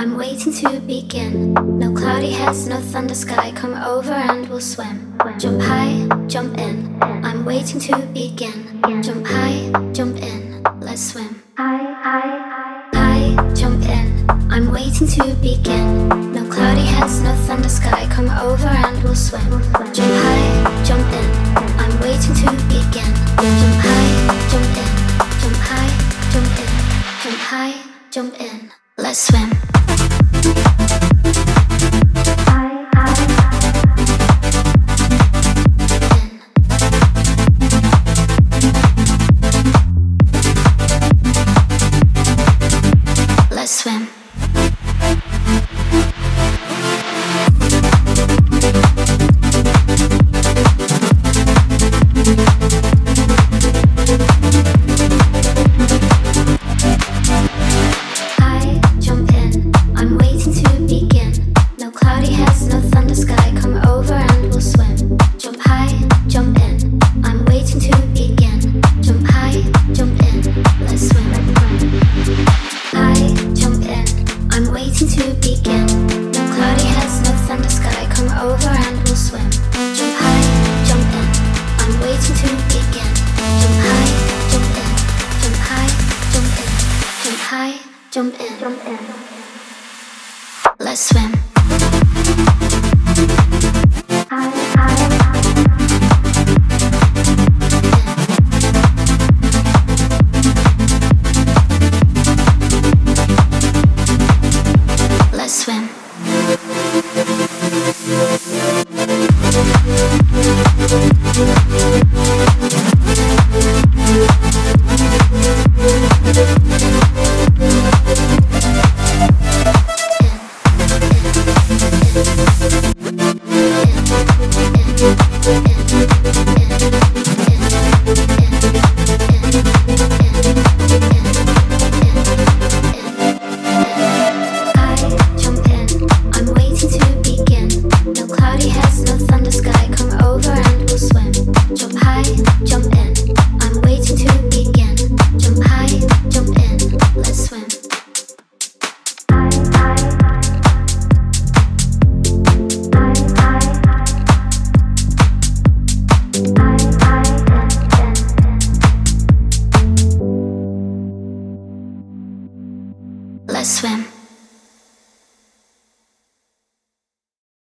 I'm waiting to begin. No cloudy heads, no thunder sky. Come over and we'll swim. Jump high, jump in. I'm waiting to begin. Jump high, jump in. Let's swim. High, jump in. I'm waiting to begin. No cloudy heads, no thunder sky. Come over and we'll swim. Jump high, jump in. I'm waiting to begin. Jump high, jump in. Jump high, jump in. Jump high, jump in. Let's swim. Let's swim. To begin. No cloudy heads, no thunder sky. Come over and we'll swim. Jump high, jump in. I'm waiting to begin. Jump high, jump in. Jump high, jump in. Jump high, jump in. Jump in. Let's swim. Swim. Let's swim.